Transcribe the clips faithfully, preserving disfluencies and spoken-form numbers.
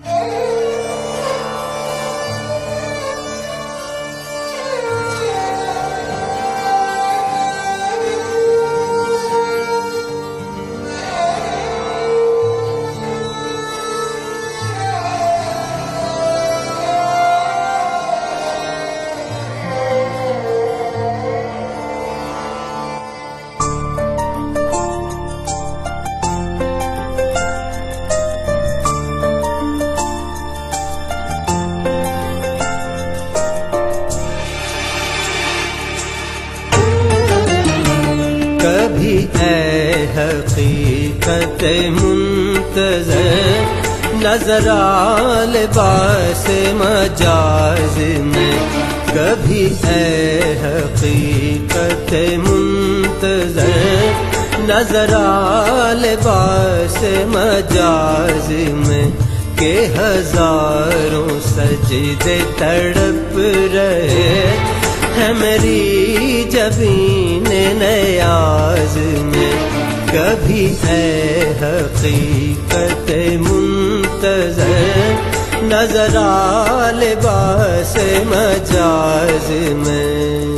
कभी ऐ हकीकत मुंतज़र नज़र आ लिबास मजाज में, कभी ऐ हकीकत मुंतज़र नज़र आ लिबास मजाज में, के हजारों सजदे तड़प रहे है मेरी जबीन नयाज में। कभी ऐ हकीकत मुंतज़र नज़र आ लिबास मजाज में।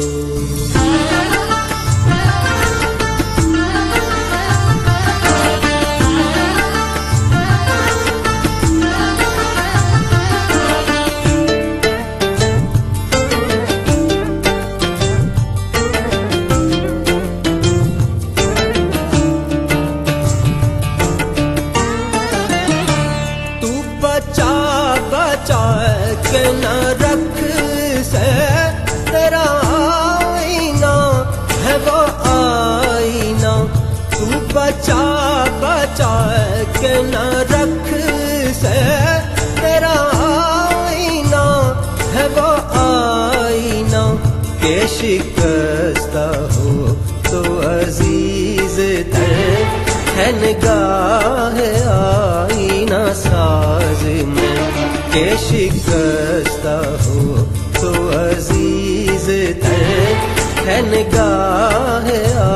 के न रख से तेरा आईना है वो आईना, तू बचा बचा के न रख से तेरा आईना है वो आईना, के शिकस्ता हो तो अजीज तर है निगाह आईना साज में, के शिकस्ता हो तो अजीज तर है निगाह